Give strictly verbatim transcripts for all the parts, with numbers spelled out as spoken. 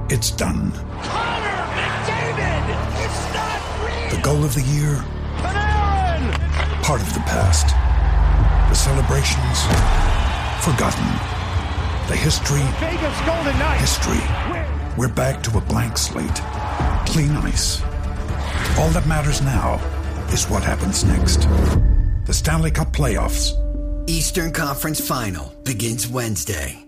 It's done. Connor McDavid! It's not real! The goal of the year? Panarin! Part of the past. The celebrations? Forgotten. The history? Vegas Golden Knights! History. We're back to a blank slate. Clean ice. All that matters now is what happens next. The Stanley Cup Playoffs. Eastern Conference Final begins Wednesday.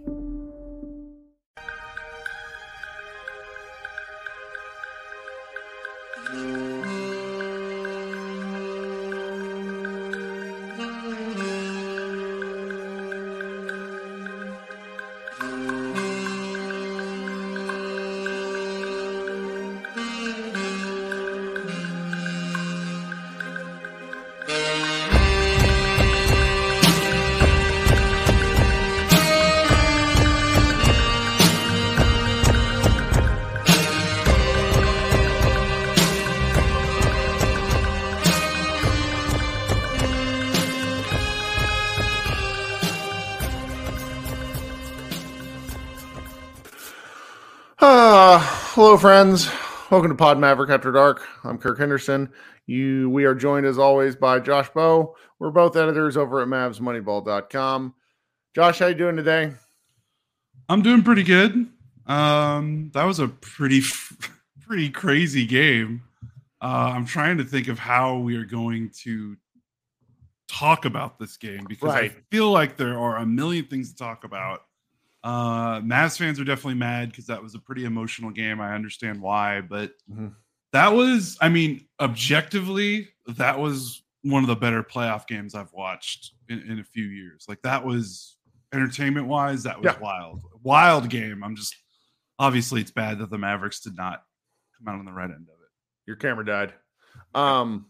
Hello, friends. Welcome to Pod Maverick After Dark. I'm Kirk Henderson. You, we are joined as always by Josh Bowe. We're both editors over at Mavs Moneyball dot com. Josh, how you doing today? I'm doing pretty good. Um, that was a pretty, pretty crazy game. Uh, I'm trying to think of how we are going to talk about this game because Right. I feel like there are a million things to talk about. Uh, Mavs fans are definitely mad because that was a pretty emotional game. I understand why, but Mm-hmm. that was, I mean, objectively, that was one of the better playoff games I've watched in, in a few years. Like that was entertainment wise, that was Yeah. wild, wild game. I'm just, obviously it's bad that the Mavericks did not come out on the right end of it. Your camera died. Um,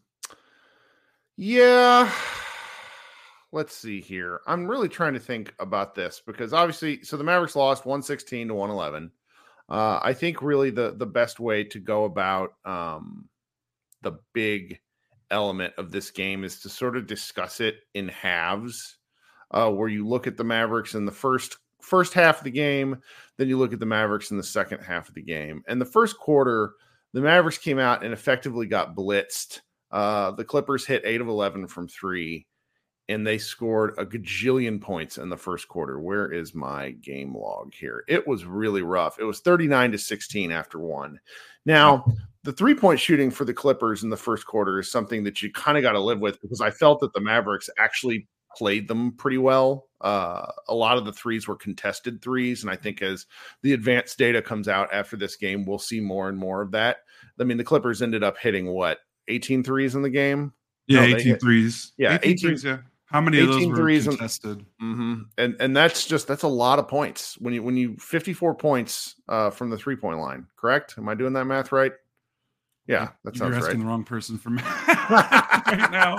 yeah. Let's see here. I'm really trying to think about this because obviously, so the Mavericks lost one sixteen to one eleven. Uh, I think really the, the best way to go about um, the big element of this game is to sort of discuss it in halves, uh, where you look at the Mavericks in the first first half of the game, then you look at the Mavericks in the second half of the game. And the first quarter, the Mavericks came out and effectively got blitzed. Uh, the Clippers hit eight of eleven from three. And they scored a gajillion points in the first quarter. Where is my game log here? It was really rough. It was thirty-nine to sixteen after one. Now, the three-point shooting for the Clippers in the first quarter is something that you kind of got to live with because I felt that the Mavericks actually played them pretty well. Uh, a lot of the threes were contested threes, and I think as the advanced data comes out after this game, we'll see more and more of that. I mean, the Clippers ended up hitting, what, eighteen threes in the game? Yeah, No, they eighteen hit- threes. Yeah, eighteen, eighteen threes, yeah. How many of those eighteen were threes and- contested? Mm-hmm. And and that's just that's a lot of points when you when you fifty-four points uh, from the three point line. Correct? Am I doing that math right? Yeah, that You're sounds asking right. the wrong person for me right now.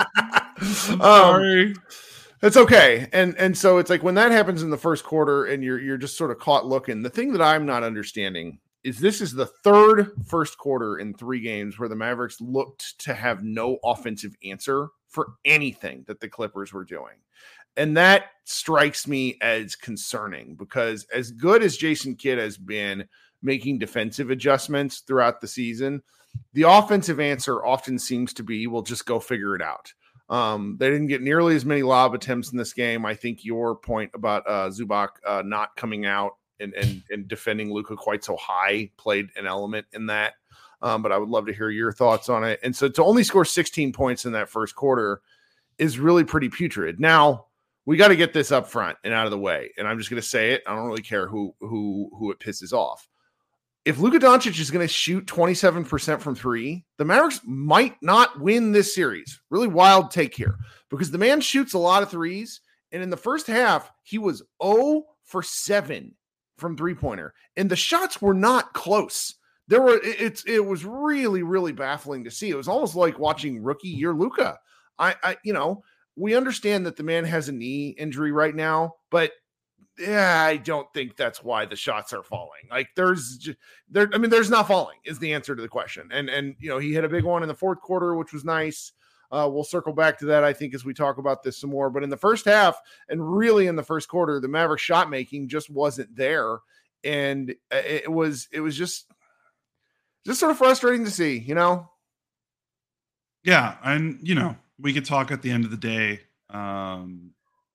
I'm Um, sorry. It's okay. And and so it's like when that happens in the first quarter and you're you're just sort of caught looking. The thing that I'm not understanding is this is the third first quarter in three games where the Mavericks looked to have no offensive answer for anything that the Clippers were doing. And that strikes me as concerning because as good as Jason Kidd has been making defensive adjustments throughout the season, the offensive answer often seems to be, we'll just go figure it out. Um, they didn't get nearly as many lob attempts in this game. I think your point about uh, Zubac uh, not coming out and, and, and defending Luka quite so high played an element in that. Um, but I would love to hear your thoughts on it. And so to only score sixteen points in that first quarter is really pretty putrid. Now, we got to get this up front and out of the way. And I'm just going to say it. I don't really care who who who it pisses off. If Luka Doncic is going to shoot twenty-seven percent from three, the Mavericks might not win this series. Really wild take here because the man shoots a lot of threes. And in the first half, he was zero for seven from three-pointer. And the shots were not close. There were it's it was really, really baffling to see. It was almost like watching rookie year Luka. I, I you know, we understand that the man has a knee injury right now, but yeah, I don't think that's why the shots are falling. Like there's there, I mean, there's not falling is the answer to the question. And, and, you know, he hit a big one in the fourth quarter, which was nice. Uh, we'll circle back to that, I think, as we talk about this some more, but in the first half and really in the first quarter, the Mavericks shot making just wasn't there. and it was it was just just sort of frustrating to see, you know. Yeah, and you know, we could talk at the end of the day um,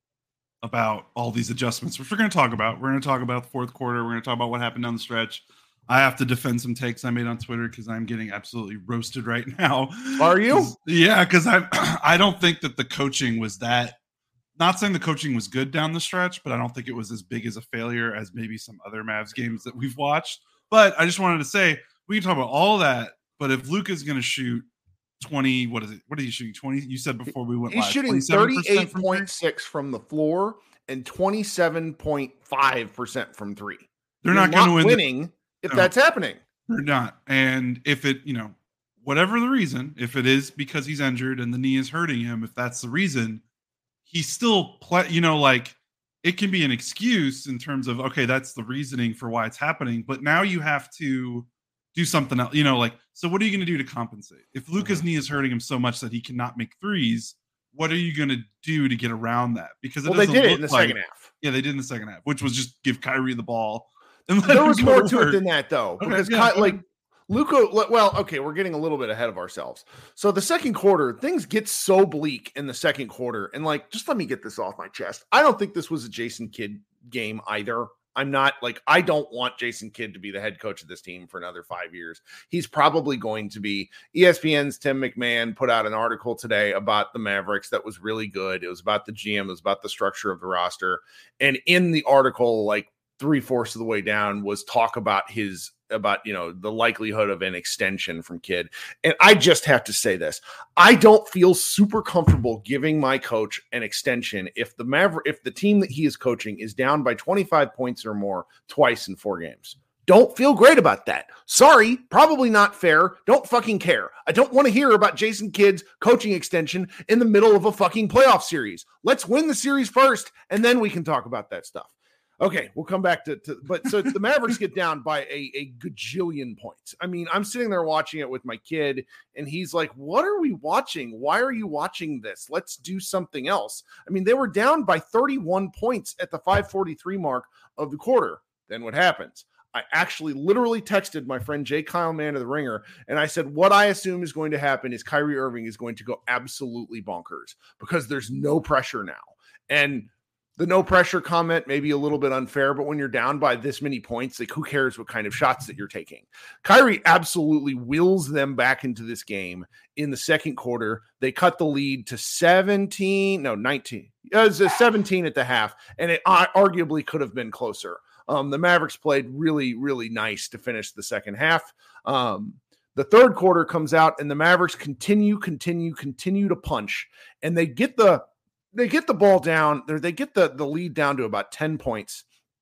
about all these adjustments, which we're going to talk about. We're going to talk about the fourth quarter. We're going to talk about what happened down the stretch. I have to defend some takes I made on Twitter because I'm getting absolutely roasted right now. Are you? Yeah, because I I don't think that the coaching was that. Not saying the coaching was good down the stretch, but I don't think it was as big as a failure as maybe some other Mavs games that we've watched. But I just wanted to say we can talk about all that. But if Luka's going to shoot twenty, what is it? What are you shooting? twenty? You said before we went He's live. shooting thirty-eight point six from the floor and twenty-seven point five percent from three. They're You're not going to win. Winning The, if no, that's happening. They're not. And if it, you know, whatever the reason, if it is because he's injured and the knee is hurting him, if that's the reason, he's still play, you know, like it can be an excuse in terms of, okay, that's the reasoning for why it's happening. But now you have to do something else, you know, like, so what are you going to do to compensate? If Luka's knee is hurting him so much that he cannot make threes, what are you going to do to get around that? Because it well, they did it in the like, second half. Yeah, they did in the second half, which was just give Kyrie the ball. And there was more to it than that, though, okay, because yeah, Ky- like Luka, well, okay, we're getting a little bit ahead of ourselves. So the second quarter, things get so bleak in the second quarter. And like, just let me get this off my chest. I don't think this was a Jason Kidd game either. I'm not like, I don't want Jason Kidd to be the head coach of this team for another five years. He's probably going to be. E S P N's Tim McMahon put out an article today about the Mavericks that was really good. It was about the G M, it was about the structure of the roster. And in the article, like three fourths of the way down was talk about his about, you know, the likelihood of an extension from Kidd. And I just have to say this. I don't feel super comfortable giving my coach an extension if the Maverick, if the team that he is coaching is down by twenty-five points or more twice in four games. Don't feel great about that. Sorry, probably not fair. Don't fucking care. I don't want to hear about Jason Kidd's coaching extension in the middle of a fucking playoff series. Let's win the series first, and then we can talk about that stuff. Okay, we'll come back to, to but so the Mavericks get down by a, a gajillion points. I mean, I'm sitting there watching it with my kid, and he's like, what are we watching? Why are you watching this? Let's do something else. I mean, they were down by thirty-one points at the five forty-three mark of the quarter. Then what happens? I actually literally texted my friend Jay Kyle, man of the Ringer, and I said, what I assume is going to happen is Kyrie Irving is going to go absolutely bonkers because there's no pressure now. And the no pressure comment may be a little bit unfair, but when you're down by this many points, like who cares what kind of shots that you're taking? Kyrie absolutely wills them back into this game in the second quarter. They cut the lead to seventeen, no, nineteen. It was a seventeen at the half, and it arguably could have been closer. Um, the Mavericks played really, really nice to finish the second half. Um, the third quarter comes out, and the Mavericks continue, continue, continue to punch, and they get the They get the ball down there. They get the, the lead down to about ten points.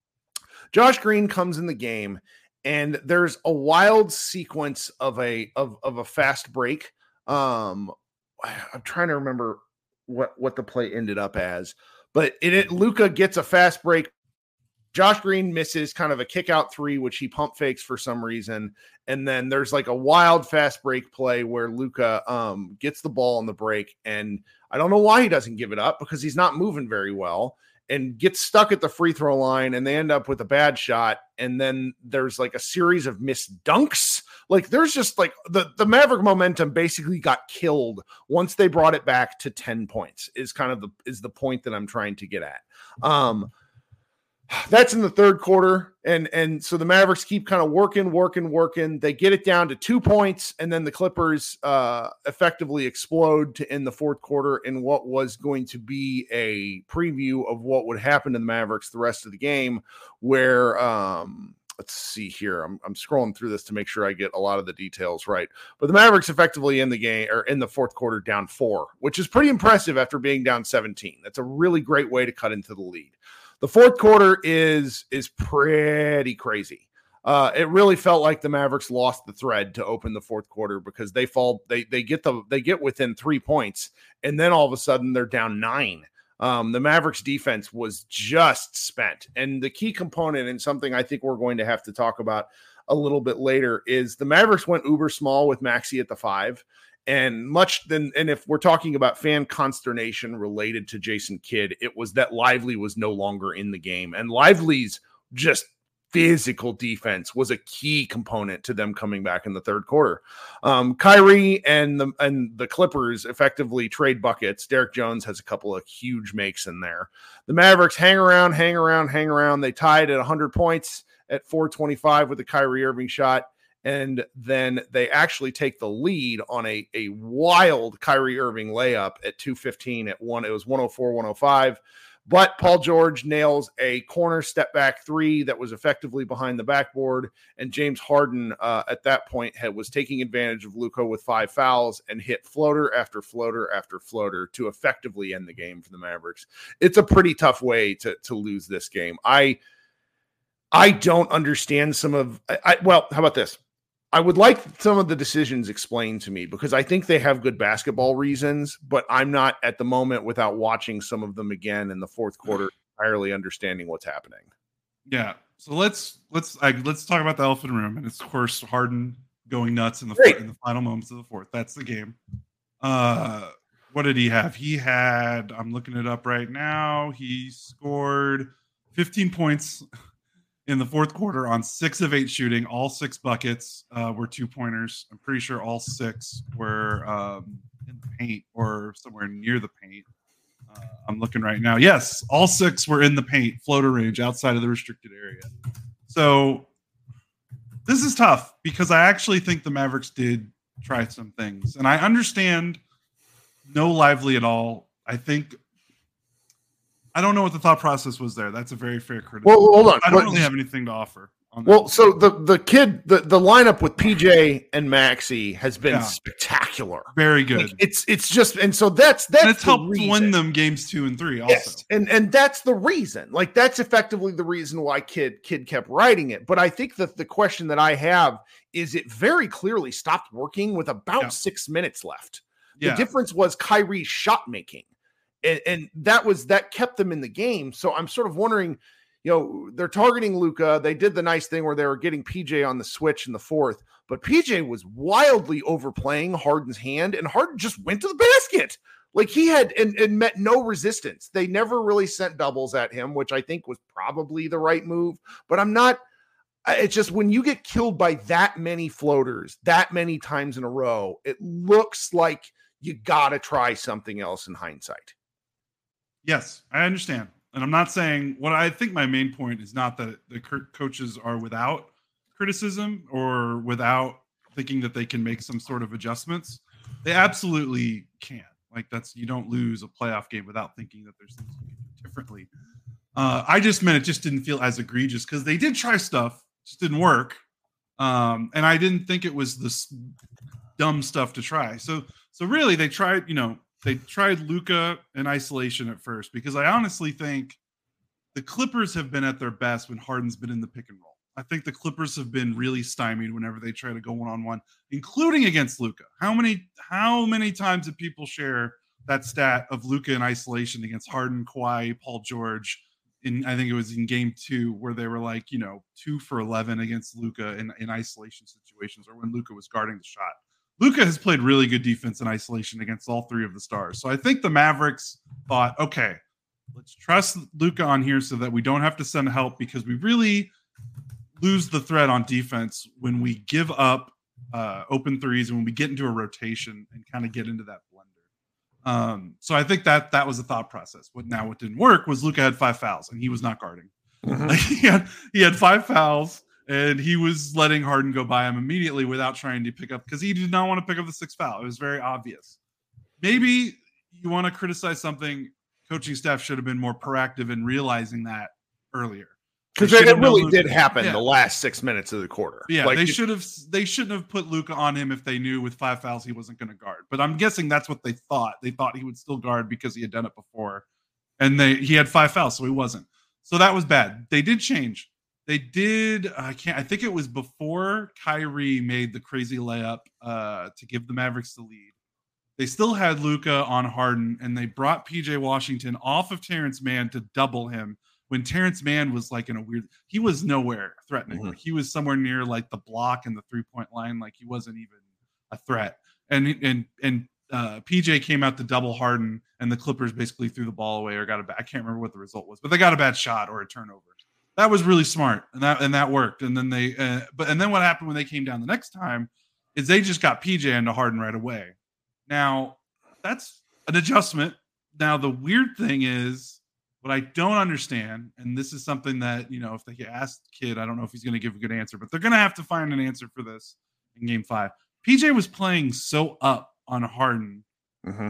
Josh Green comes in the game, and there's a wild sequence of a of, of a fast break. Um, I'm trying to remember what, what the play ended up as, but it, it Luka gets a fast break. Josh Green misses kind of a kick out three, which he pump fakes for some reason. And then there's like a wild fast break play where Luka um, gets the ball on the break. And I don't know why he doesn't give it up because he's not moving very well and gets stuck at the free throw line. And they end up with a bad shot. And then there's like a series of missed dunks. Like there's just like the, the Maverick momentum basically got killed once they brought it back to ten points is kind of the, is the point that I'm trying to get at. Um, That's in the third quarter. And, and so the Mavericks keep kind of working, working, working. They get it down to two points, and then the Clippers uh, effectively explode to end the fourth quarter in what was going to be a preview of what would happen to the Mavericks the rest of the game, where um, let's see here. I'm, I'm scrolling through this to make sure I get a lot of the details right. But the Mavericks effectively in the game or in the fourth quarter down four, which is pretty impressive after being down seventeen. That's a really great way to cut into the lead. The fourth quarter is is pretty crazy. Uh, it really felt like the Mavericks lost the thread to open the fourth quarter because they fall they they get the they get within three points and then all of a sudden they're down nine. Um, the Mavericks defense was just spent, and the key component and something I think we're going to have to talk about a little bit later is the Mavericks went uber small with Maxey at the five. And much then, and if we're talking about fan consternation related to Jason Kidd, it was that Lively was no longer in the game, and Lively's just physical defense was a key component to them coming back in the third quarter. Um, Kyrie and the and the Clippers effectively trade buckets. Derek Jones has a couple of huge makes in there. The Mavericks hang around, hang around, hang around. They tied at one hundred points at four twenty-five with the Kyrie Irving shot. And then they actually take the lead on a, a wild Kyrie Irving layup at two fifteen at one. It was one oh four one oh five. But Paul George nails a corner step back three that was effectively behind the backboard. And James Harden uh, at that point had, was taking advantage of Luka with five fouls and hit floater after floater after floater to effectively end the game for the Mavericks. It's a pretty tough way to, to lose this game. I, I don't understand some of I, I well, how about this? I would like some of the decisions explained to me because I think they have good basketball reasons, but I'm not at the moment without watching some of them again in the fourth quarter entirely understanding what's happening. Yeah. So let's let's I, let's talk about the elephant in the room, and it's of course Harden going nuts in the Great. in the final moments of the fourth. That's the game. Uh, what did he have? He had. I'm looking it up right now. He scored fifteen points in the fourth quarter on six of eight shooting. All six buckets uh, were two pointers. I'm pretty sure all six were um, in the paint or somewhere near the paint. Uh, I'm looking right now. Yes, all six were in the paint, floater range, outside of the restricted area. So this is tough because I actually think the Mavericks did try some things. And I understand no Lively at all. I think I don't know what the thought process was there. That's a very fair criticism. Well, hold on. I don't But- really have anything to offer on that. Well, so the the kid, the, the lineup with P J and Maxey has been Yeah. spectacular. Very good. Like, it's it's just and so that's that's and it's the helped reason. win them games two and three also. Yes, and and that's the reason. Like that's effectively the reason why Kid Kid kept writing it. But I think that the question that I have is it very clearly stopped working with about Yeah. six minutes left. The Yeah. difference was Kyrie's shot making, and, and that was that kept them in the game. So I'm sort of wondering, you know, they're targeting Luka. They did the nice thing where they were getting P J on the switch in the fourth, but P J was wildly overplaying Harden's hand, and Harden just went to the basket. Like he had and, and met no resistance. They never really sent doubles at him, which I think was probably the right move. But I'm not. It's just when you get killed by that many floaters, that many times in a row, it looks like you got to try something else in hindsight. Yes, I understand. And I'm not saying what I think my main point is not that the co- coaches are without criticism or without thinking that they can make some sort of adjustments. They absolutely can. Like that's, you don't lose a playoff game without thinking that there's things you can do differently. Uh, I just meant it just didn't feel as egregious because they did try stuff, just didn't work. Um, and I didn't think it was this dumb stuff to try. So, so really they tried, you know, they tried Luka in isolation at first because I honestly think the Clippers have been at their best when Harden's been in the pick and roll. I think the Clippers have been really stymied whenever they try to go one-on-one, including against Luka. How many, how many times did people share that stat of Luka in isolation against Harden, Kawhi, Paul George? In, I think it was in game two where they were like, you know, two for eleven against Luka in, in isolation situations or when Luka was guarding the shot. Luka has played really good defense in isolation against all three of the stars. So I think the Mavericks thought, okay, let's trust Luka on here so that we don't have to send help because we really lose the thread on defense when we give up uh, open threes and when we get into a rotation and kind of get into that blender. Um, so I think that that was the thought process. What now what didn't work was Luka had five fouls and he was not guarding. Mm-hmm. Like he had he had five fouls and he was letting Harden go by him immediately without trying to pick up because he did not want to pick up the sixth foul. It was very obvious. Maybe you want to criticize something. Coaching staff should have been more proactive in realizing that earlier. Because They it, should have really known did Luka- happen Yeah. the last six minutes of the quarter. Yeah, Like, they it- should have. They shouldn't have put Luka on him if they knew with five fouls he wasn't going to guard. But I'm guessing that's what they thought. They thought he would still guard because he had done it before, and they he had five fouls, so he wasn't. So that was bad. They did change. They did. I can't. I think it was before Kyrie made the crazy layup uh, to give the Mavericks the lead. They still had Luka on Harden, and they brought P J Washington off of Terrence Mann to double him. When Terrence Mann was like in a weird, he was nowhere threatening. Mhm. Like he was somewhere near like the block and the three point line. Like he wasn't even a threat. And and and uh, P J came out to double Harden, and the Clippers basically threw the ball away or got a bad. I can't remember what the result was, but they got a bad shot or a turnover. That was really smart, and that and that worked. And then they, uh, but and then what happened when they came down the next time is they just got P J into Harden right away. Now that's an adjustment. Now the weird thing is what I don't understand, and this is something that you know, if they ask the kid, I don't know if he's going to give a good answer, but they're going to have to find an answer for this in Game Five. P J was playing so up on Harden. Mm-hmm.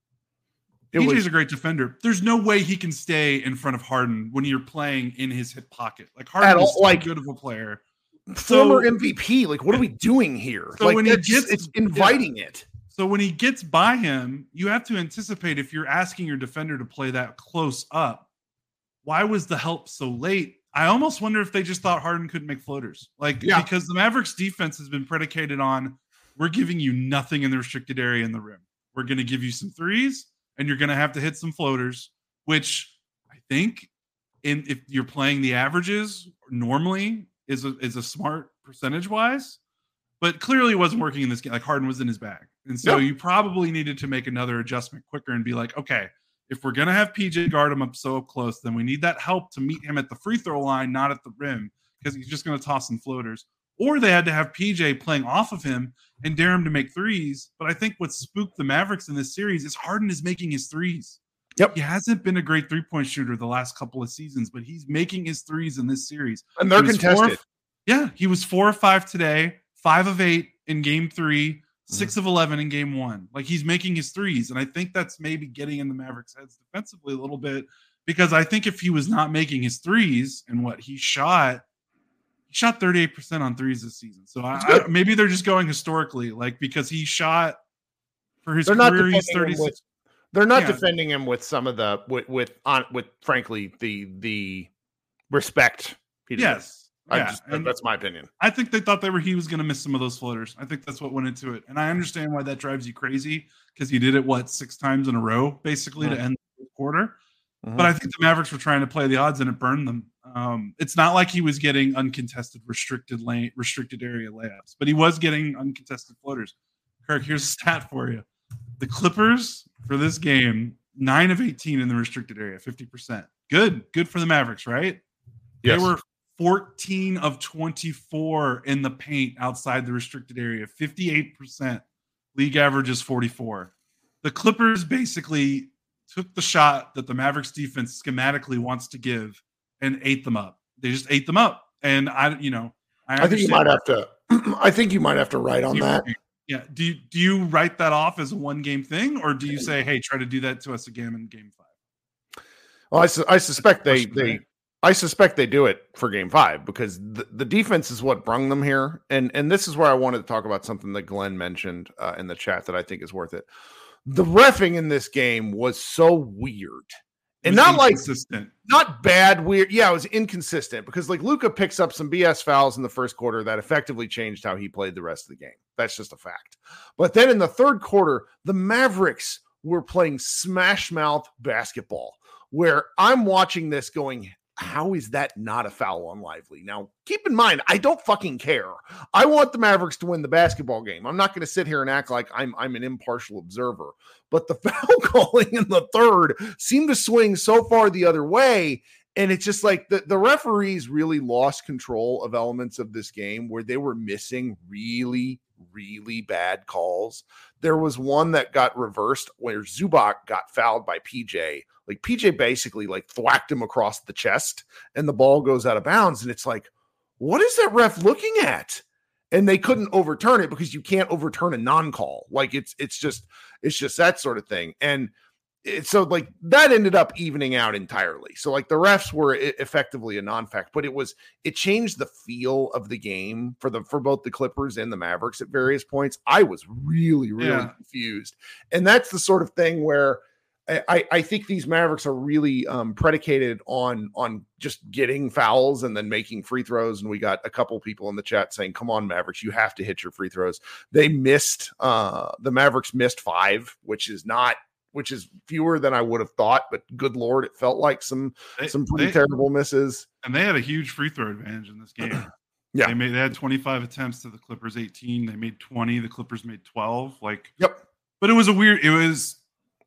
P J's was, a great defender. There's no way he can stay in front of Harden when you're playing in his hip pocket. Like Harden is like, too good of a player. Former so, M V P. Like, what are we doing here? So like, when he gets, it's inviting yeah. it. So when he gets by him, you have to anticipate if you're asking your defender to play that close up. Why was the help so late? I almost wonder if they just thought Harden couldn't make floaters. Like, yeah. because the Mavericks defense has been predicated on we're giving you nothing in the restricted area in the rim. We're going to give you some threes. And you're going to have to hit some floaters, which I think in if you're playing the averages normally is a, is a smart percentage wise, but clearly it wasn't working in this game. Like Harden was in his bag. And so yep. you probably needed to make another adjustment quicker and be like, okay, if we're going to have P J guard him up so up close, then we need that help to meet him at the free throw line, not at the rim, because he's just going to toss some floaters. Or they had to have P J playing off of him and dare him to make threes. But I think what spooked the Mavericks in this series is Harden is making his threes. Yep. He hasn't been a great three-point shooter the last couple of seasons, but he's making his threes in this series. And they're contested. Four, yeah, he was four or five today, five of eight in game three, six mm. of eleven in game one. Like he's making his threes. And I think that's maybe getting in the Mavericks' heads defensively a little bit, because I think if he was not making his threes and what he shot, He shot thirty-eight percent on threes this season. So I, I, maybe they're just going historically, like because he shot for his they're career. Not he's thirty-six. With, they're not yeah. defending him with some of the with with on with frankly the the respect. He yes, I yeah. just, that's my opinion. I think they thought they were he was going to miss some of those floaters. I think that's what went into it, and I understand why that drives you crazy because he did it what six times in a row basically mm-hmm. to end the quarter. Mm-hmm. But I think the Mavericks were trying to play the odds and it burned them. Um, it's not like he was getting uncontested restricted lane, restricted area layups, but he was getting uncontested floaters. Kirk, here's a stat for you. The Clippers for this game, nine of eighteen in the restricted area, fifty percent. Good. Good for the Mavericks, right? Yes. They were fourteen of twenty-four in the paint outside the restricted area, fifty-eight percent. League average is forty-four. The Clippers basically took the shot that the Mavericks defense schematically wants to give and ate them up. They just ate them up. And I, you know, I, I think you might have to, I think you might have to write on that. Yeah. Do you, do you write that off as a one game thing, or do you say, hey, try to do that to us again in game five? Well, I, su- I suspect they, they, I suspect they do it for game five because the, the defense is what brung them here. And, and this is where I wanted to talk about something that Glenn mentioned uh, in the chat that I think is worth it. The reffing in this game was so weird and not like not bad, weird. Yeah, it was inconsistent because like Luka picks up some B S fouls in the first quarter that effectively changed how he played the rest of the game. That's just a fact. But then in the third quarter, the Mavericks were playing smash mouth basketball where I'm watching this going, how is that not a foul on Lively? Now, keep in mind, I don't fucking care. I want the Mavericks to win the basketball game. I'm not going to sit here and act like I'm I'm an impartial observer. But the foul calling in the third seemed to swing so far the other way. And it's just like the, the referees really lost control of elements of this game where they were missing really, really bad calls. There was one that got reversed where Zubac got fouled by P J. Like P J basically like thwacked him across the chest and the ball goes out of bounds. And it's like, what is that ref looking at? And they couldn't overturn it because you can't overturn a non-call. Like it's, it's just, it's just that sort of thing. And it, so like that ended up evening out entirely. So like the refs were effectively a non-fact, but it was, it changed the feel of the game for the, for both the Clippers and the Mavericks at various points. I was really, really yeah. confused. And that's the sort of thing where I, I think these Mavericks are really um, predicated on on just getting fouls and then making free throws. And we got a couple people in the chat saying, come on, Mavericks, you have to hit your free throws. They missed, uh, the Mavericks missed five, which is not, which is fewer than I would have thought. But good Lord, it felt like some, they, some pretty they, terrible misses. And they had a huge free throw advantage in this game. yeah. They made, they had twenty-five attempts to the Clippers eighteen. They made twenty. The Clippers made twelve. Like, yep. But it was a weird, it was,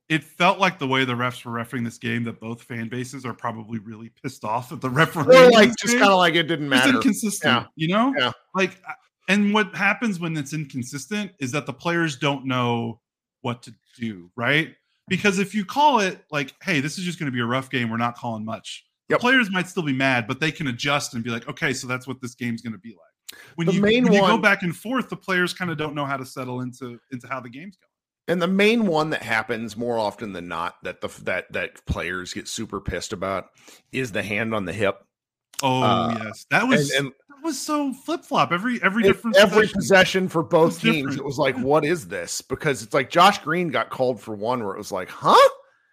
it felt like the way the refs were refereeing this game that both fan bases are probably really pissed off at the referee. Or like just kind of like it didn't matter. It's inconsistent, yeah. you know? Yeah. Like, and what happens when it's inconsistent is that the players don't know what to do, right? Because if you call it like, hey, this is just going to be a rough game, we're not calling much. Yep. The players might still be mad, but they can adjust and be like, okay, so that's what this game's going to be like. When, the you, main when you one, go back and forth, the players kind of don't know how to settle into, into how the game's going. And the main one that happens more often than not that the that that players get super pissed about is the hand on the hip. Oh uh, yes, that was and, and that was so flip flop. Every every it, different every possession, possession for both teams. different. It was like, what is this? Because it's like Josh Green got called for one where it was like, huh?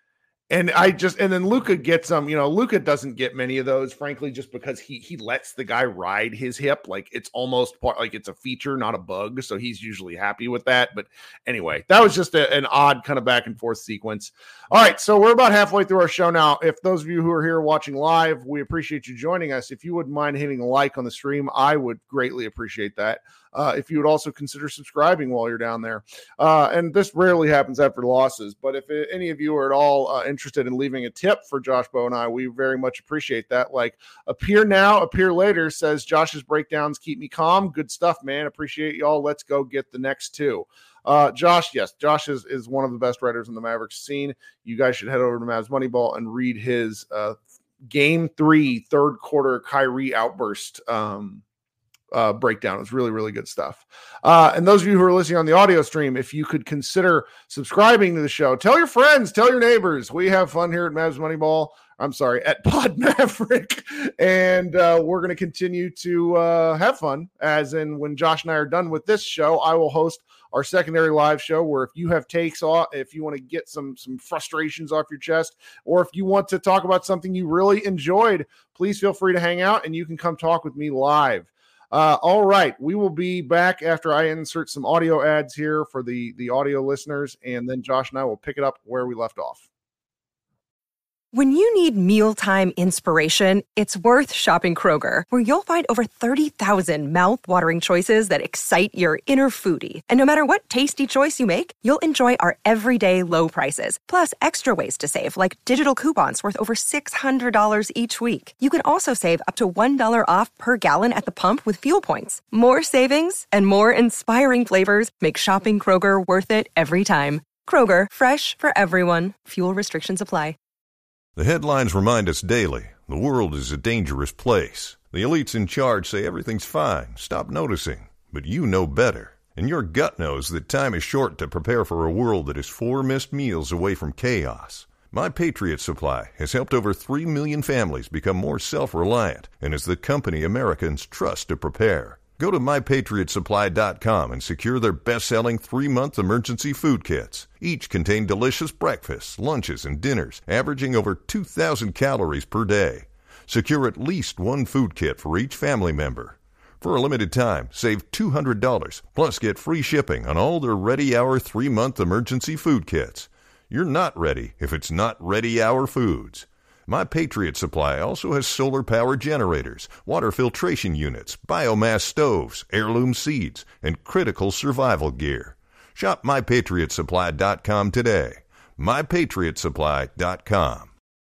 And I just and then Luka gets them. You know, Luka doesn't get many of those, frankly, just because he he lets the guy ride his hip. Like it's almost part like it's a feature, not a bug. So he's usually happy with that. But anyway, that was just a, an odd kind of back and forth sequence. All right, so we're about halfway through our show now. If those of you who are here watching live, we appreciate you joining us. If you wouldn't mind hitting a like on the stream, I would greatly appreciate that. Uh, if you would also consider subscribing while you're down there. Uh, and this rarely happens after losses, but if any of you are at all uh, interested in leaving a tip for Josh Bowe and I, we very much appreciate that. Like appear now, appear later says Josh's breakdowns keep me calm. Good stuff, man. Appreciate y'all. Let's go get the next two. Uh, Josh, yes, Josh is, is one of the best writers in the Mavericks scene. You guys should head over to Mavs Moneyball and read his uh, game three, third quarter Kyrie outburst um, uh, breakdown. It's really, really good stuff. Uh, and those of you who are listening on the audio stream, if you could consider subscribing to the show, tell your friends, tell your neighbors. We have fun here at Mavs Moneyball. I'm sorry, at Pod Maverick. And uh, we're going to continue to uh, have fun, as in when Josh and I are done with this show, I will host our secondary live show where if you have takes off, if you want to get some, some frustrations off your chest, or if you want to talk about something you really enjoyed, please feel free to hang out and you can come talk with me live. Uh, all right, we will be back after I insert some audio ads here for the, the audio listeners, and then Josh and I will pick it up where we left off. When you need mealtime inspiration, it's worth shopping Kroger, where you'll find over thirty thousand mouth-watering choices that excite your inner foodie. And no matter what tasty choice you make, you'll enjoy our everyday low prices, plus extra ways to save, like digital coupons worth over six hundred dollars each week. You can also save up to one dollar off per gallon at the pump with fuel points. More savings and more inspiring flavors make shopping Kroger worth it every time. Kroger, fresh for everyone. Fuel restrictions apply. The headlines remind us daily, the world is a dangerous place. The elites in charge say everything's fine, stop noticing. But you know better. And your gut knows that time is short to prepare for a world that is four missed meals away from chaos. My Patriot Supply has helped over three million families become more self-reliant and is the company Americans trust to prepare. Go to my patriot supply dot com and secure their best-selling three-month emergency food kits. Each contain delicious breakfasts, lunches, and dinners, averaging over two thousand calories per day. Secure at least one food kit for each family member. For a limited time, save two hundred dollars, plus get free shipping on all their Ready Hour three-month emergency food kits. You're not ready if it's not Ready Hour Foods. My Patriot Supply also has solar-powered generators, water filtration units, biomass stoves, heirloom seeds, and critical survival gear. Shop my patriot supply dot com today. my patriot supply dot com.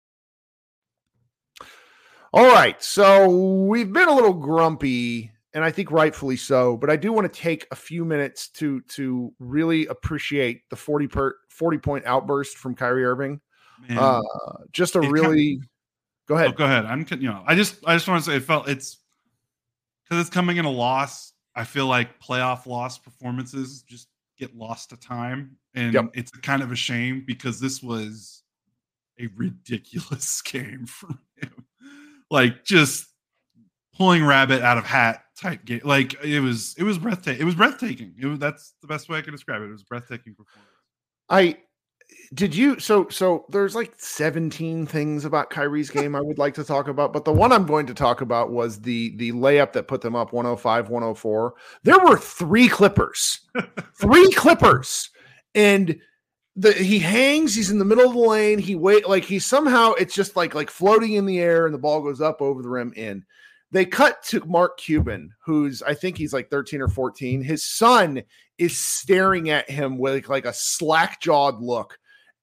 All right, so we've been a little grumpy, and I think rightfully so, but I do want to take a few minutes to to really appreciate the forty per, forty point outburst from Kyrie Irving. Man, uh, just a really kind of, go ahead. Oh, go ahead. I'm you know, I just I just want to say it felt it's because it's coming in a loss. I feel like playoff loss performances just get lost to time, and yep. It's kind of a shame because this was a ridiculous game from him. Like just pulling rabbit out of hat type game. Like it was it was breathtaking. It was breathtaking. It was that's the best way I could describe it. It was a breathtaking performance. I Did you so so there's like seventeen things about Kyrie's game I would like to talk about, but the one I'm going to talk about was the the layup that put them up one oh five one oh four. There were three Clippers. three Clippers. And the he hangs, he's in the middle of the lane, he wait like he somehow it's just like like floating in the air and the ball goes up over the rim in. They cut to Mark Cuban, who's I think he's like thirteen or fourteen. His son is staring at him with like a slack-jawed look.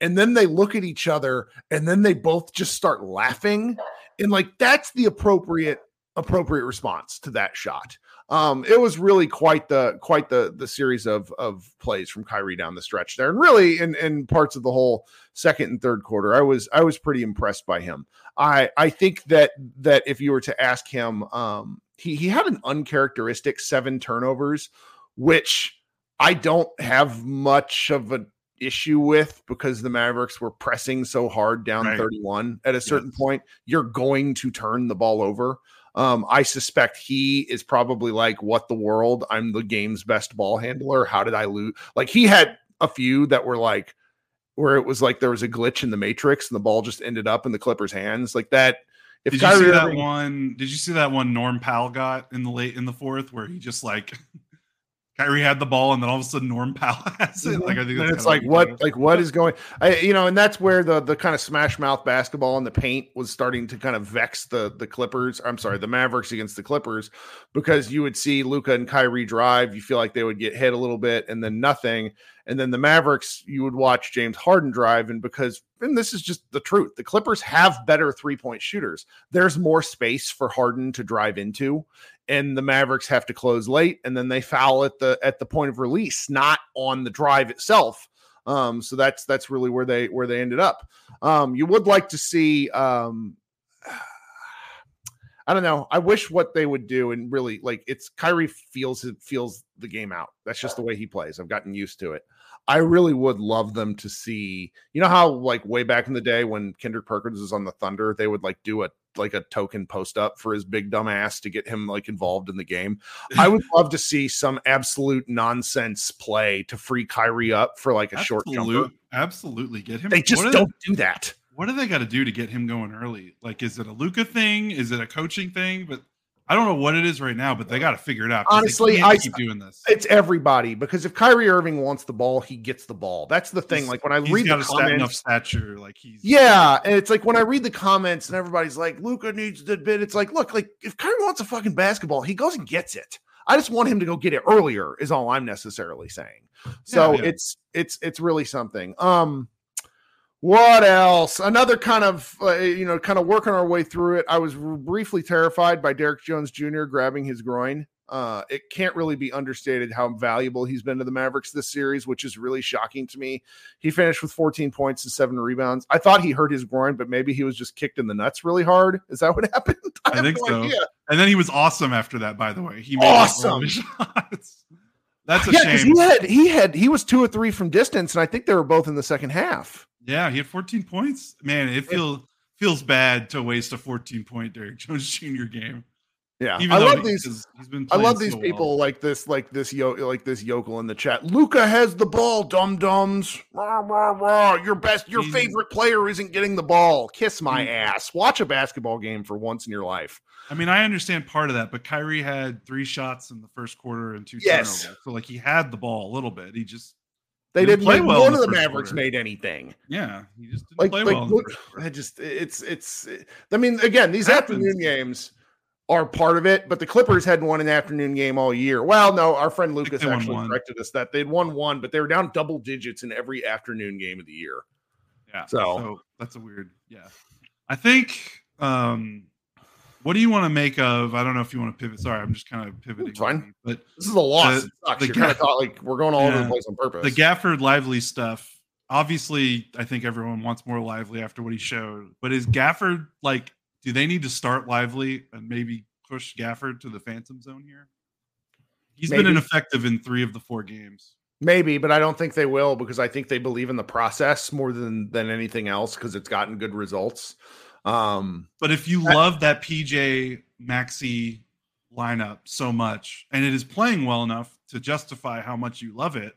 and then they look at each other, and then they both just start laughing. And like, that's the appropriate, appropriate response to that shot. Um, it was really quite the, quite the, the series of, of plays from Kyrie down the stretch there. And really in, in parts of the whole second and third quarter, I was, I was pretty impressed by him. I, I think that, that if you were to ask him, um, he, he had an uncharacteristic seven turnovers, which I don't have much of an issue with because the Mavericks were pressing so hard down right. thirty-one. At a certain yes. point, you're going to turn the ball over. Um, I suspect he is probably like, what the world? I'm the game's best ball handler. How did I lose? Like, he had a few that were like, where it was like there was a glitch in the matrix and the ball just ended up in the Clippers' hands like that. If did Kyrie you see that Irving, one? Did you see that one Norm Powell got in the late in the fourth where he just like Kyrie had the ball and then all of a sudden Norm Powell has it? Like I think that's it's like what like, like what is going? I, you know, and that's where the the kind of smash mouth basketball in the paint was starting to kind of vex the the Clippers. I'm sorry, the Mavericks against the Clippers, because you would see Luka and Kyrie drive. You feel like they would get hit a little bit and then nothing. And then the Mavericks, you would watch James Harden drive. And because, and this is just the truth, the Clippers have better three-point shooters. There's more space for Harden to drive into, and the Mavericks have to close late, and then they foul at the at the point of release, not on the drive itself. Um, so that's that's really where they where they ended up. Um, you would like to see. Um, I don't know. I wish what they would do, and really, like, it's Kyrie feels it feels the game out. That's just the way he plays. I've gotten used to it. I really would love them to see, you know how like way back in the day when Kendrick Perkins was on the Thunder, they would like do a like a token post up for his big dumb ass to get him like involved in the game. I would love to see some absolute nonsense play to free Kyrie up for like a Absolute, short jumper. Absolutely, get him. They just don't they, do that. What do they got to do to get him going early? Like, is it a Luka thing? Is it a coaching thing? But I don't know what it is right now, but they got to figure it out. Honestly, I keep doing this. It's everybody, because if Kyrie Irving wants the ball, he gets the ball. That's the thing. He's, like when I he's read got the a comments, enough stature, like he's yeah, and it's like when I read the comments and everybody's like, Luka needs to bid. It's like, look, like if Kyrie wants a fucking basketball, he goes and gets it. I just want him to go get it earlier. Is all I'm necessarily saying. So yeah, yeah. it's it's it's really something. Um. What else? Another kind of, uh, you know, kind of working our way through it. I was r- briefly terrified by Derrick Jones Junior grabbing his groin. Uh, it can't really be understated how valuable he's been to the Mavericks this series, which is really shocking to me. He finished with fourteen points and seven rebounds. I thought he hurt his groin, but maybe he was just kicked in the nuts really hard. Is that what happened? I, I think no so. Idea. And then he was awesome after that, by the way. He made awesome shots. That's a yeah, shame. He had, he had, he was two or three from distance, and I think they were both in the second half. Yeah, he had fourteen points. Man, it feels feels bad to waste a fourteen point Derrick Jones Junior game. Yeah, Even I love he, these. He's been I love these so people well. like this, like this, yo, like this yokel in the chat. Luka has the ball, dum dums. Rah, rah, rah. Your best, your He's, favorite player isn't getting the ball. Kiss my ass. Watch a basketball game for once in your life. I mean, I understand part of that, but Kyrie had three shots in the first quarter and two yes. turnovers. So, like, he had the ball a little bit. He just they didn't didn't play like, well. None of the Mavericks quarter. made anything. Yeah, he just didn't like, play like, well. Look, I just it's it's. I mean, again, these it afternoon happens. games are part of it, but the Clippers hadn't won an afternoon game all year. Well, no, our friend Lucas actually corrected us that they'd won one, but they were down double digits in every afternoon game of the year. Yeah, so, so that's a weird. Yeah, I think. um What do you want to make of? I don't know if you want to pivot. Sorry, I'm just kind of pivoting. It's fine, but this is a loss. The, it sucks. the You're kind of thought like we're going all yeah, over the place on purpose. The Gafford Lively stuff. Obviously, I think everyone wants more Lively after what he showed. But is Gafford like? Do they need to start Lively and maybe push Gafford to the Phantom Zone here? He's maybe. been ineffective in three of the four games. Maybe, but I don't think they will because I think they believe in the process more than than anything else because it's gotten good results. Um, but if you that, love that P J Maxey lineup so much and it is playing well enough to justify how much you love it,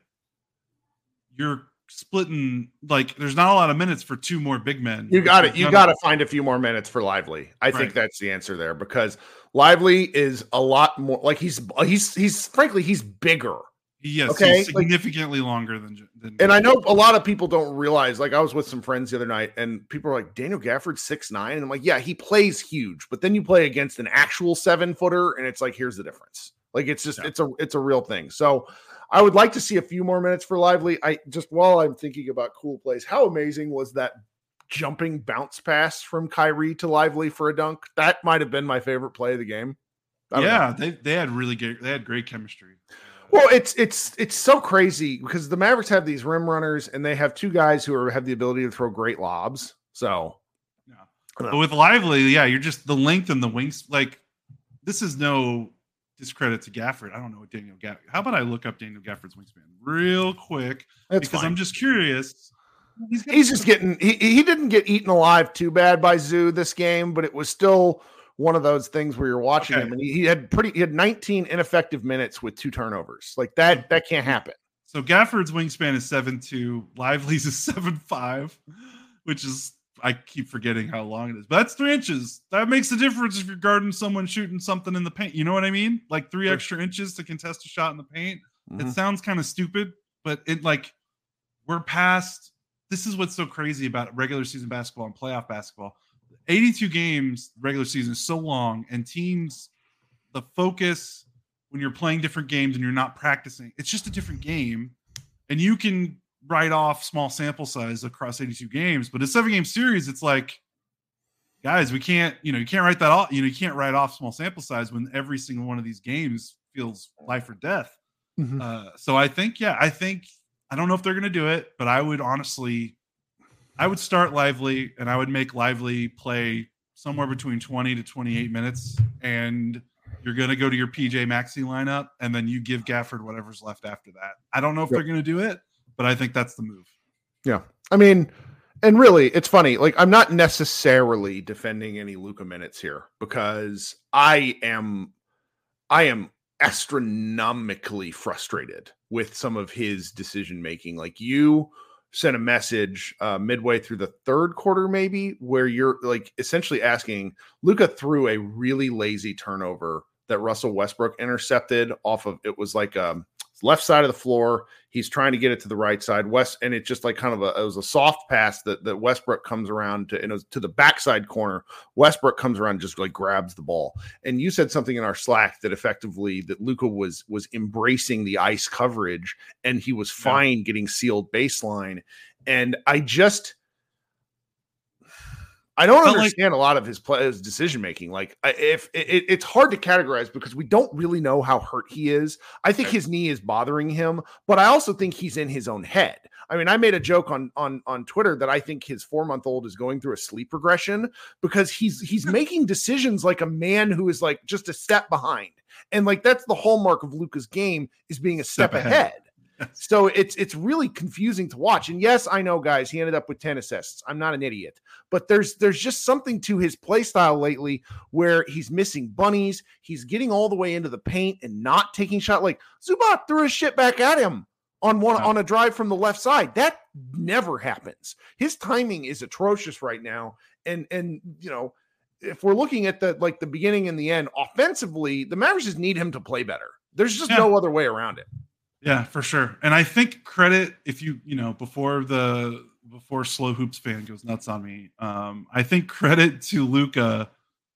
you're splitting like there's not a lot of minutes for two more big men. You got it. You got to find a few more minutes for Lively. I right. think that's the answer there because Lively is a lot more like he's he's he's frankly he's bigger. Yes, okay? he's significantly like, longer than, than. And I know a lot of people don't realize. Like I was with some friends the other night, and people are like, "Daniel Gafford's six nine," and I'm like, "Yeah, he plays huge." But then you play against an actual seven footer, and it's like, here's the difference. Like it's just Yeah. it's a it's a real thing. So I would like to see a few more minutes for Lively. I just while I'm thinking about cool plays, how amazing was that jumping bounce pass from Kyrie to Lively for a dunk? That might have been my favorite play of the game. I don't Yeah, know. they they had really good they had great chemistry. Well, it's it's it's so crazy because the Mavericks have these rim runners and they have two guys who are, have the ability to throw great lobs. So, Yeah. I don't But know. with Lively, yeah, you're just the length and the wings. Like, this is no discredit to Gafford. I don't know what Daniel Gafford. How about I look up Daniel Gafford's wingspan real quick? That's because fine. I'm just curious. He's, He's just getting he, he didn't get eaten alive too bad by Zoo this game, but it was still one of those things where you're watching Okay. him and he, he had pretty he had nineteen ineffective minutes with two turnovers. Like that that can't happen. So Gafford's wingspan is seven two. Lively's is seven five, which is, I keep forgetting how long it is. But that's three inches. That makes a difference if you're guarding someone shooting something in the paint. You know what I mean? Like three Sure. extra inches to contest a shot in the paint. Mhm. It sounds kind of stupid, but it like we're past. This is what's so crazy about regular season basketball and playoff basketball. eighty-two games regular season is so long, and teams, the focus when you're playing different games and you're not practicing, it's just a different game. And you can write off small sample size across eighty-two games, but a seven game series, it's like, guys, we can't, you know, you can't write that off. You know, you can't write off small sample size when every single one of these games feels life or death. Mhm. Uh, so I think, yeah, I think, I don't know if they're going to do it, but I would honestly, I would start Lively and I would make Lively play somewhere between twenty to twenty-eight minutes. And you're going to go to your P J Maxey lineup and then you give Gafford whatever's left after that. I don't know if Yep. they're going to do it, but I think that's the move. Yeah. I mean, and really, it's funny. Like, I'm not necessarily defending any Luka minutes here because I am, I am astronomically frustrated with some of his decision making. Like, you sent a message uh, midway through the third quarter, maybe, where you're like essentially asking Luka threw a really lazy turnover that Russell Westbrook intercepted off of. It was like um left side of the floor. He's trying to get it to the right side. West, and it's just like kind of a, it was a soft pass that, that Westbrook comes around to, and it was to the backside corner. Westbrook comes around, and just like grabs the ball. And you said something in our Slack that effectively that Luka was, was embracing the ice coverage and he was fine getting sealed baseline. And I just, I don't Felt like- understand a lot of his play, his decision making. Like, I- if it, it's hard to categorize because we don't really know how hurt he is. I think his knee is bothering him, but I also think he's in his own head. I mean, I made a joke on on on Twitter that I think his four month old is going through a sleep regression because he's he's making decisions like a man who is like just a step behind, and like that's the hallmark of Luka's game is being a step, Step ahead. ahead. So it's it's really confusing to watch. And yes, I know, guys, he ended up with ten assists. I'm not an idiot, but there's there's just something to his play style lately where he's missing bunnies. He's getting all the way into the paint and not taking shot. Like Zubac threw his shit back at him on one Yeah. on a drive from the left side. That never happens. His timing is atrocious right now. And and you know, if we're looking at the like the beginning and the end offensively, the Mavericks just need him to play better. There's just Yeah. no other way around it. Yeah, for sure. And I think credit, if you, you know, before the, before Slow Hoops fan goes nuts on me, um, I think credit to Luka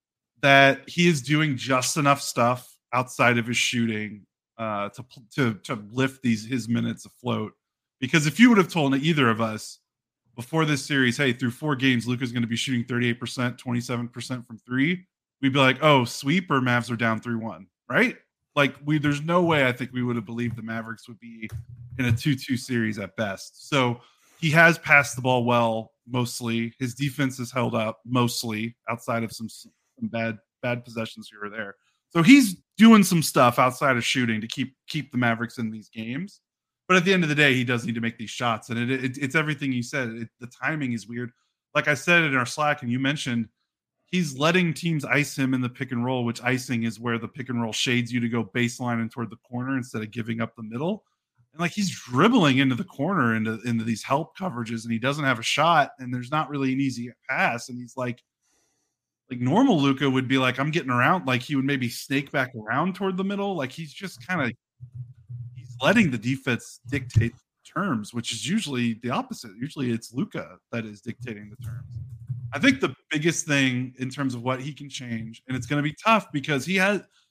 that he is doing just enough stuff outside of his shooting uh, to, to, to lift these, his minutes afloat. Because if you would have told either of us before this series, hey, through four games, Luka's going to be shooting thirty-eight percent, twenty-seven percent from three, we'd be like, oh, sweep or Mavs are down three one, right? Like we, there's no way I think we would have believed the Mavericks would be in a two two series at best. So he has passed the ball well, mostly. His defense has held up mostly outside of some, some bad, bad possessions here or there. So he's doing some stuff outside of shooting to keep, keep the Mavericks in these games. But at the end of the day, he does need to make these shots. And it, it, it's everything you said. It, the timing is weird. Like I said in our Slack, and you mentioned, he's letting teams ice him in the pick and roll, which icing is where the pick and roll shades you to go baseline and toward the corner instead of giving up the middle. And like he's dribbling into the corner into, into these help coverages and he doesn't have a shot and there's not really an easy pass. And he's like, like normal Luka would be like, I'm getting around. Like he would maybe snake back around toward the middle. Like he's just kind of, he's letting the defense dictate terms, which is usually the opposite. Usually it's Luka that is dictating the terms. I think the biggest thing in terms of what he can change, and it's going to be tough because he has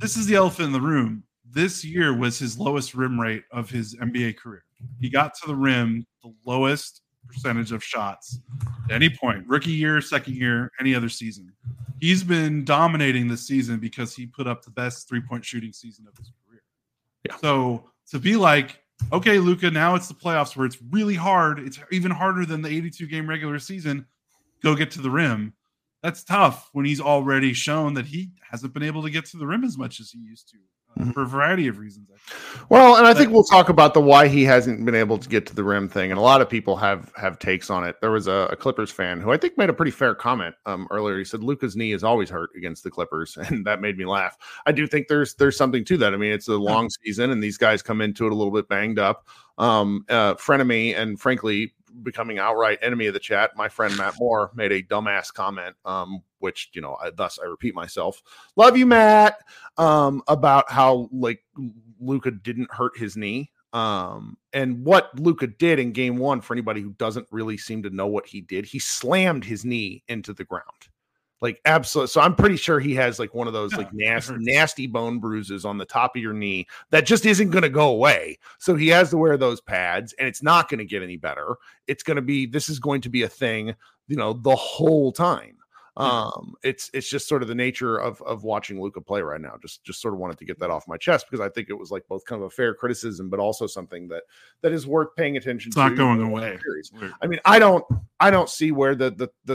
this is the elephant in the room. This year was his lowest rim rate of his N B A career. He got to the rim the lowest percentage of shots at any point, rookie year, second year, any other season. He's been dominating this season because he put up the best three-point shooting season of his career. Yeah. So to be like, okay, Luka, now it's the playoffs where it's really hard. It's even harder than the eighty-two game regular season. Go get to the rim. That's tough when he's already shown that he hasn't been able to get to the rim as much as he used to. Uh, for a variety of reasons. Well, and I think we'll talk about the why he hasn't been able to get to the rim thing, and a lot of people have have takes on it. There was a, a Clippers fan who I think made a pretty fair comment um, earlier. He said Luka's knee is always hurt against the Clippers, and that made me laugh. I do think there's there's something to that. I mean, it's a long season, and these guys come into it a little bit banged up. Um, uh, frenemy, and frankly, becoming outright enemy of the chat, my friend Matt Moore made a dumbass comment, um, which, you know, I, thus I repeat myself. Love you, Matt. Um, about how like Luka didn't hurt his knee. Um, and what Luka did in game one, for anybody who doesn't really seem to know what he did, he slammed his knee into the ground. Like, absolutely. So I'm pretty sure he has like one of those yeah, like nasty, nasty bone bruises on the top of your knee that just isn't going to go away. So he has to wear those pads, and it's not going to get any better. It's going to be, this is going to be a thing, you know, the whole time. Um, it's, it's just sort of the nature of, of watching Luka play right now. Just, just sort of wanted to get that off my chest because I think it was like both kind of a fair criticism, but also something that, that is worth paying attention it's to. It's not going away. I mean, I don't, I don't see where the, the, the,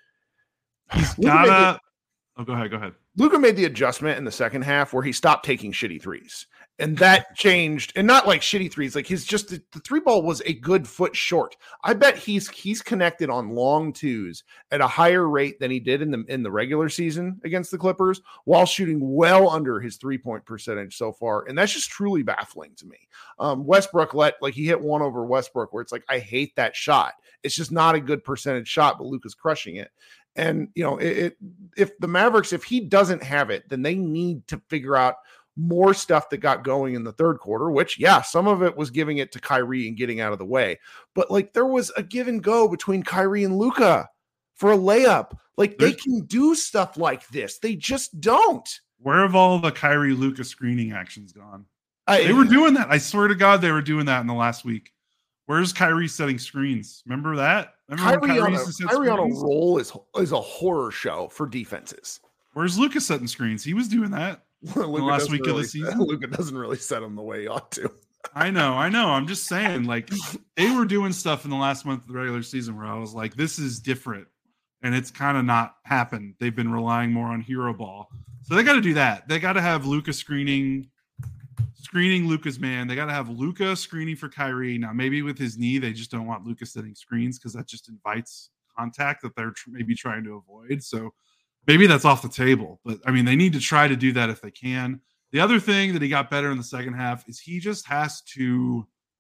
He's gotta. Oh, go ahead. Go ahead. Luka made the adjustment in the second half where he stopped taking shitty threes, and that changed. And not like shitty threes, like his just the, the three ball was a good foot short. I bet he's he's connected on long twos at a higher rate than he did in the in the regular season against the Clippers, while shooting well under his three point percentage so far. And that's just truly baffling to me. Um, Westbrook let like he hit one over Westbrook where it's like, I hate that shot. It's just not a good percentage shot, but Luka's crushing it. And, you know, it, it, if the Mavericks, if he doesn't have it, then they need to figure out more stuff that got going in the third quarter, which, yeah, some of it was giving it to Kyrie and getting out of the way. But, like, there was a give and go between Kyrie and Luka for a layup. Like, they can do stuff like this. They just don't. Where have all the Kyrie Luka screening actions gone? I, they were doing that. I swear to God, they were doing that in the last week. Where's Kyrie setting screens? Remember that? Remember Kyrie, on a, Kyrie on a roll is, is a horror show for defenses. Where's Luka setting screens? He was doing that the last week really, of the season. Luka doesn't really set them the way he ought to. I know, I know. I'm just saying, like, they were doing stuff in the last month of the regular season where I was like, this is different. And it's kind of not happened. They've been relying more on hero ball. So they got to do that. They got to have Luka screening Screening Luka's man. They got to have Luka screening for Kyrie. Now, maybe with his knee, they just don't want Luka setting screens because that just invites contact that they're tr- maybe trying to avoid. So maybe that's off the table. But, I mean, they need to try to do that if they can. The other thing that he got better in the second half is he just has to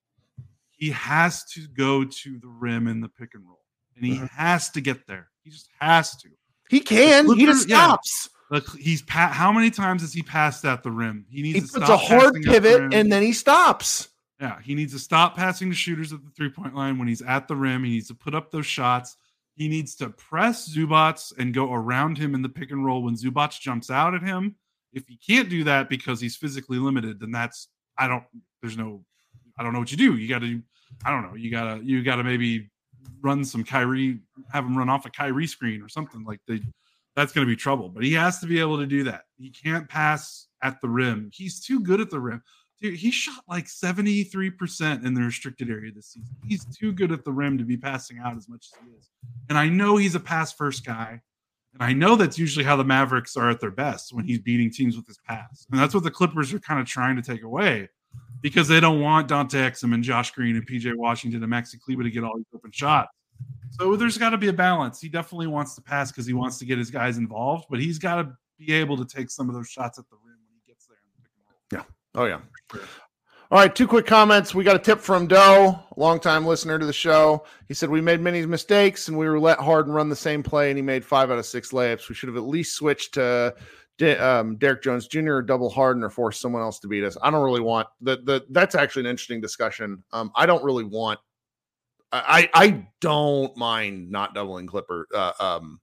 he has to go to the rim in the pick and roll. And he mm-hmm. has to get there. He just has to. He can. Flipper, he just stops. Yeah. Like he's pa- how many times has he passed at the rim? He needs he to puts stop a hard pivot and then he stops. Yeah, he needs to stop passing to shooters at the three-point line when he's at the rim. He needs to put up those shots. He needs to press Zubac and go around him in the pick and roll when Zubac jumps out at him. If he can't do that because he's physically limited, then that's I don't there's no I don't know what you do. You got to I don't know. You got to you got to maybe run some Kyrie, have him run off a Kyrie screen or something like they that's going to be trouble, but he has to be able to do that. He can't pass at the rim. He's too good at the rim. Dude, he shot like seventy-three percent in the restricted area this season. He's too good at the rim to be passing out as much as he is. And I know he's a pass first guy. And I know that's usually how the Mavericks are at their best when he's beating teams with his pass. And that's what the Clippers are kind of trying to take away because they don't want Dante Exum and Josh Green and P J Washington and Maxi Kleber to get all these open shots. So there's got to be a balance. He definitely wants to pass because he wants to get his guys involved, but he's got to be able to take some of those shots at the rim when he gets there. Yeah. Oh, yeah. Sure. All right, two quick comments. We got a tip from Doe, longtime listener to the show. He said, we made many mistakes, and we were let Harden run the same play, and he made five out of six layups. We should have at least switched to De- um, Derek Jones Junior or double Harden or force someone else to beat us. I don't really want – the the. That's actually an interesting discussion. Um, I don't really want – I, I don't mind not doubling Clipper uh, um,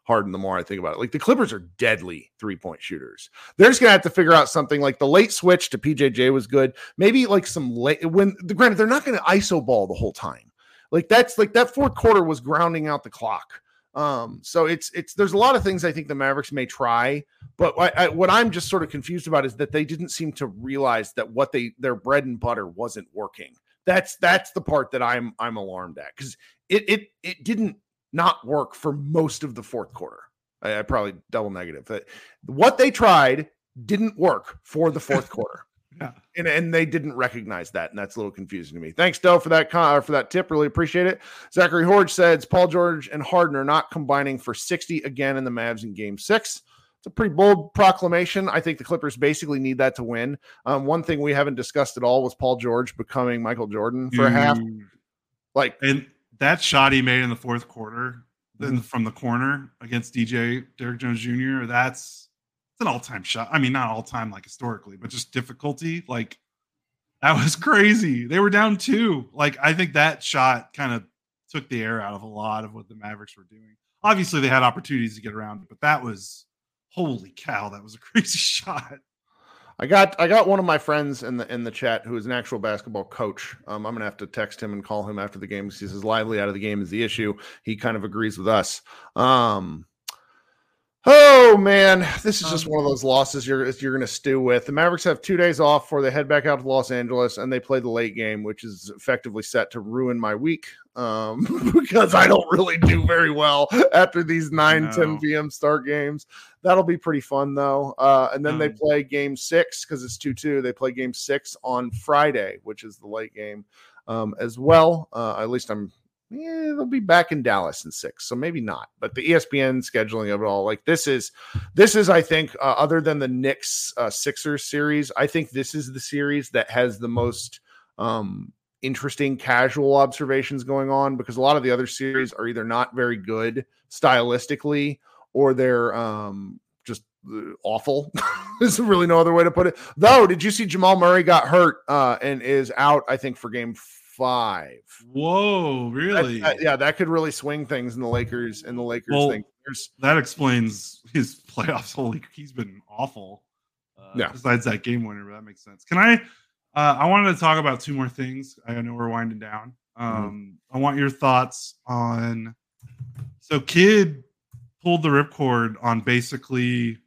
Harden the more I think about it. Like the Clippers are deadly three-point shooters. They're just gonna have to figure out something like the late switch to P J J was good. Maybe like some late when the granted they're not gonna I S O ball the whole time. Like that's like that fourth quarter was grounding out the clock. Um, so it's it's there's a lot of things I think the Mavericks may try, but I, I, what I'm just sort of confused about is that they didn't seem to realize that what they their bread and butter wasn't working. That's that's the part that I'm I'm alarmed at because it it it didn't not work for most of the fourth quarter. I, I probably double negative. But what they tried didn't work for the fourth quarter. Yeah. And, and they didn't recognize that. And that's a little confusing to me. Thanks, Del, for that con- for that tip. Really appreciate it. Zachary Horge says Paul George and Harden are not combining for sixty again in the Mavs in game six. It's a pretty bold proclamation. I think the Clippers basically need that to win. Um, one thing we haven't discussed at all was Paul George becoming Michael Jordan for Dude. a half. Like, and that shot he made in the fourth quarter Mm-hmm. from the corner against D J Derrick Jones Junior That's it's an all-time shot. I mean, not all-time like historically, but just difficulty. Like that was crazy. They were down two. Like I think that shot kind of took the air out of a lot of what the Mavericks were doing. Obviously, they had opportunities to get around it, but that was holy cow. That was a crazy shot. I got I got one of my friends in the in the chat who is an actual basketball coach. Um, I'm gonna have to text him and call him after the game because he says lively out of the game is the issue. He kind of agrees with us. Um, oh man, this is just one of those losses you're you're gonna stew with. The Mavericks have two days off before they head back out to Los Angeles and they play the late game, which is effectively set to ruin my week. Um, because I don't really do very well after these nine, no. ten p.m. start games. That'll be pretty fun though. Uh, and then um, they play game six because it's two two. They play game six on Friday, which is the late game um, as well. Uh, at least I'm, yeah, they'll be back in Dallas in six. So maybe not, but the E S P N scheduling of it all, like this is, this is, I think uh, other than the Knicks uh, Sixers series, I think this is the series that has the most, um, interesting casual observations going on because a lot of the other series are either not very good stylistically or they're um, just uh, awful. There's really no other way to put it. Though, did you see Jamal Murray got hurt uh, and is out, I think, for game five? Whoa, really? That, that, yeah, that could really swing things in the Lakers and the Lakers well, thing. There's, that explains his playoffs. Holy, he's been awful. Uh, yeah. Besides that game winner, but that makes sense. Can I? Uh, I wanted to talk about two more things. I know we're winding down. Um, mm-hmm. I want your thoughts on. So, Kid pulled the ripcord on basically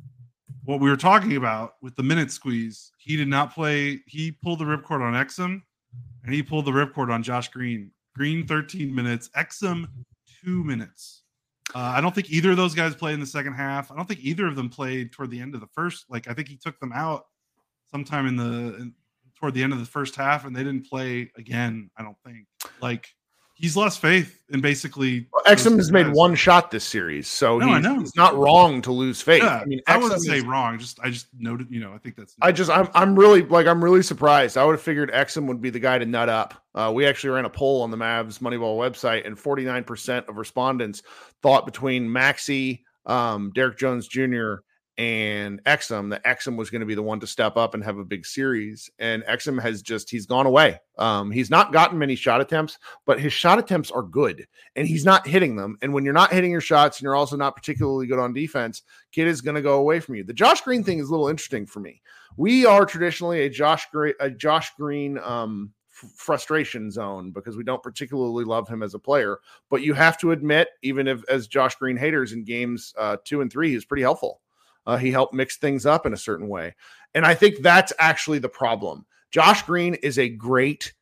what we were talking about with the minute squeeze. He did not play. He pulled the ripcord on Exum, and he pulled the ripcord on Josh Green. Green thirteen minutes, Exum two minutes. Uh, I don't think either of those guys played in the second half. I don't think either of them played toward the end of the first. Like I think he took them out sometime in the. In, toward the end of the first half, and they didn't play again. I don't think like he's lost faith in basically. Well, Exum has made one shot this series, so no, he's, I know. he's not wrong to lose faith. Yeah, I mean, I Exum wouldn't say is, wrong. Just I just noted, you know, I think that's. I just I'm I'm really like I'm really surprised. I would have figured Exum would be the guy to nut up. Uh, we actually ran a poll on the Mavs Moneyball website, and forty-nine percent of respondents thought between Maxey, um, Derrick Jones Junior and Exum that Exum was going to be the one to step up and have a big series. And Exum has just, he's gone away. Um, he's not gotten many shot attempts, but his shot attempts are good and he's not hitting them. And when you're not hitting your shots and you're also not particularly good on defense, Kid is going to go away from you. The Josh Green thing is a little interesting for me. We are traditionally a Josh Green, a Josh Green, um, frustration zone because we don't particularly love him as a player, but you have to admit, even if as Josh Green haters in games uh, two and three, he's pretty helpful. Uh, he helped mix things up in a certain way. And I think that's actually the problem. Josh Green is a great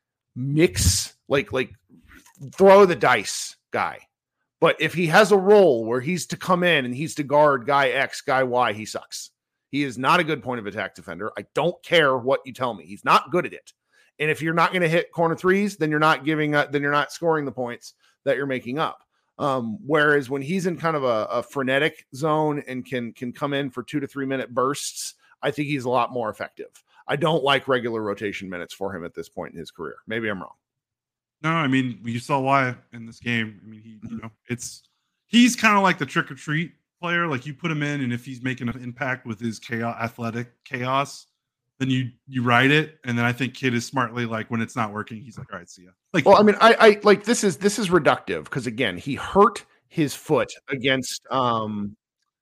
mix, like, like throw the dice guy. But if he has a role where he's to come in and he's to guard guy X, guy Y, he sucks. He is not a good point of attack defender. I don't care what you tell me. He's not good at it. And if you're not going to hit corner threes, then you're not giving up, then you're not scoring the points that you're making up. Um, whereas when he's in kind of a, a frenetic zone and can can come in for two to three minute bursts, I think he's a lot more effective. I don't like regular rotation minutes for him at this point in his career. Maybe I'm wrong. No, I mean, you saw why in this game. I mean, he, you know, it's he's kind of like the trick or treat player. Like you put him in, and if he's making an impact with his chaos, athletic chaos, then you you ride it. And then I think Kid is smartly like when it's not working, he's like, all right, see ya. Like, well, I mean, I, I like this is this is reductive because again, he hurt his foot against. Um,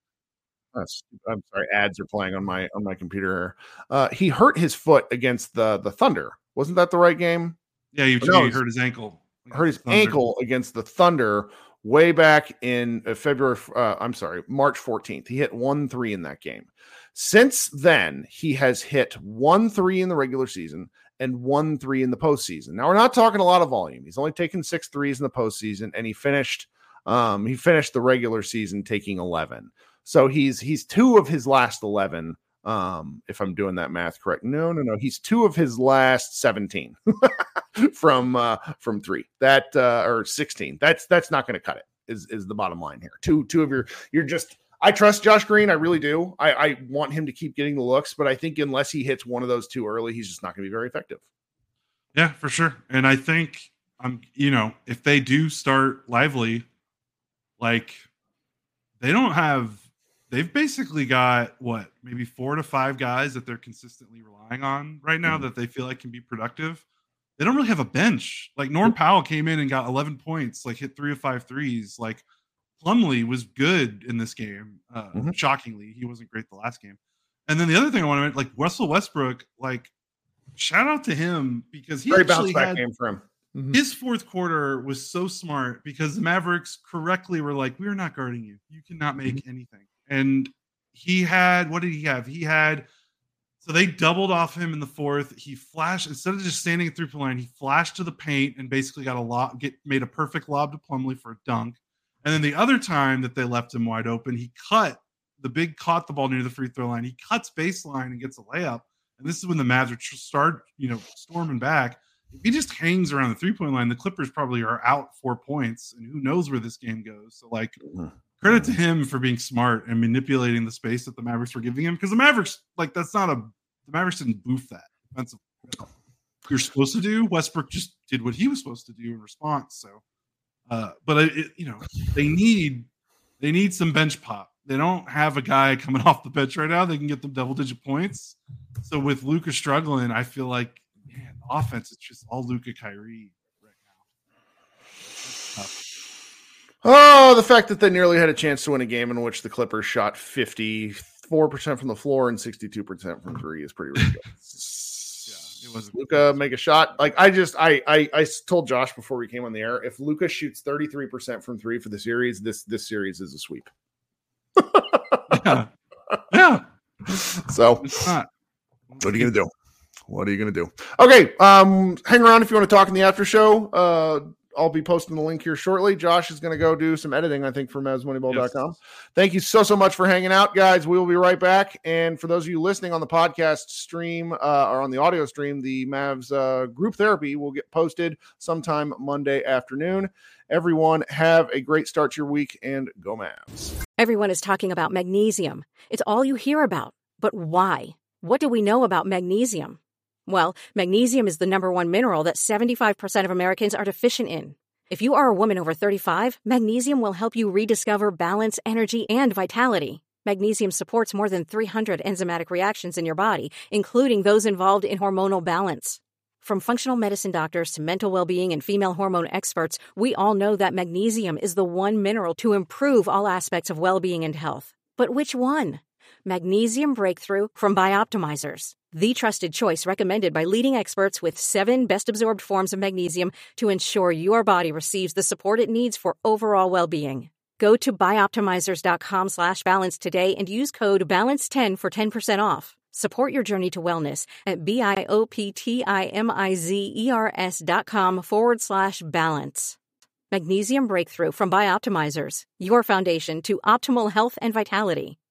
I'm sorry, ads are playing on my on my computer here. Uh, he hurt his foot against the the Thunder. Wasn't that the right game? Yeah, you, no, he hurt his ankle. Hurt his ankle against the Thunder way back in February. Uh, I'm sorry, March fourteenth. He hit one three in that game. Since then, he has hit one three in the regular season and one three in the postseason. Now, we're not talking a lot of volume. He's only taken six threes in the postseason, and he finished um, he finished the regular season taking eleven. So he's he's two of his last eleven. Um, if I'm doing that math correct. No, no, no. He's two of his last seventeen from uh, from three. That uh, or sixteen. That's that's not going to cut it. Is is the bottom line here? Two two of your you're just. I trust Josh Green. I really do. I, I want him to keep getting the looks, but I think unless he hits one of those too early, he's just not going to be very effective. Yeah, for sure. And I think I'm. You know, if they do start Lively, like they don't have. They've basically got what, maybe four to five guys that they're consistently relying on right now mm-hmm. that they feel like can be productive. They don't really have a bench. Like Norm Powell came in and got eleven points, like hit three of five threes. Like Plumlee was good in this game. Uh, mm-hmm. Shockingly, he wasn't great the last game. And then the other thing I want to mention, like Russell Westbrook, like shout out to him because he Very actually bounce back had game for him. Mm-hmm. His fourth quarter was so smart because the Mavericks correctly were like, we're not guarding you. You cannot make mm-hmm. anything. And he had, what did he have? He had, so they doubled off him in the fourth. He flashed, instead of just standing at three-point line, he flashed to the paint and basically got a lob, get made a perfect lob to Plumlee for a dunk. And then the other time that they left him wide open, he cut, the big caught the ball near the free throw line. He cuts baseline and gets a layup. And this is when the Mavs would start, you know, storming back. If he just hangs around the three-point line, the Clippers probably are out four points, and who knows where this game goes. So, like, credit to him for being smart and manipulating the space that the Mavericks were giving him. Because the Mavericks, like, that's not a – the Mavericks didn't boof that defensively. You're supposed to do. Westbrook just did what he was supposed to do in response. So, uh, but, it, you know, they need they need some bench pop. They don't have a guy coming off the bench right now. They can get them double-digit points. So, with Luka struggling, I feel like, man, the offense is just all Luka Kyrie right now. Oh, the fact that they nearly had a chance to win a game in which the Clippers shot fifty-four percent from the floor and sixty-two percent from three is pretty ridiculous. Yeah, it was Luka make a shot. Like I just, I, I, I told Josh before we came on the air, if Luka shoots thirty-three percent from three for the series, this this series is a sweep. yeah. yeah. So, it's not. What are you gonna do? What are you going to do? Okay, um, hang around if you want to talk in the after show. Uh, I'll be posting the link here shortly. Josh is going to go do some editing, I think, for Mavs Moneyball dot com. Yes. Thank you so, so much for hanging out, guys. We will be right back. And for those of you listening on the podcast stream uh, or on the audio stream, the Mavs uh, group therapy will get posted sometime Monday afternoon. Everyone, have a great start to your week, and go Mavs. Everyone is talking about magnesium. It's all you hear about. But why? What do we know about magnesium? Well, magnesium is the number one mineral that seventy-five percent of Americans are deficient in. If you are a woman over thirty-five, magnesium will help you rediscover balance, energy, and vitality. Magnesium supports more than three hundred enzymatic reactions in your body, including those involved in hormonal balance. From functional medicine doctors to mental well-being and female hormone experts, we all know that magnesium is the one mineral to improve all aspects of well-being and health. But which one? Magnesium Breakthrough from Bioptimizers, the trusted choice recommended by leading experts with seven best-absorbed forms of magnesium to ensure your body receives the support it needs for overall well-being. Go to bioptimizers.com slash balance today and use code balance ten for ten percent off. Support your journey to wellness at B-I-O-P-T-I-M-I-Z-E-R-S dot com forward slash balance. Magnesium Breakthrough from Bioptimizers, your foundation to optimal health and vitality.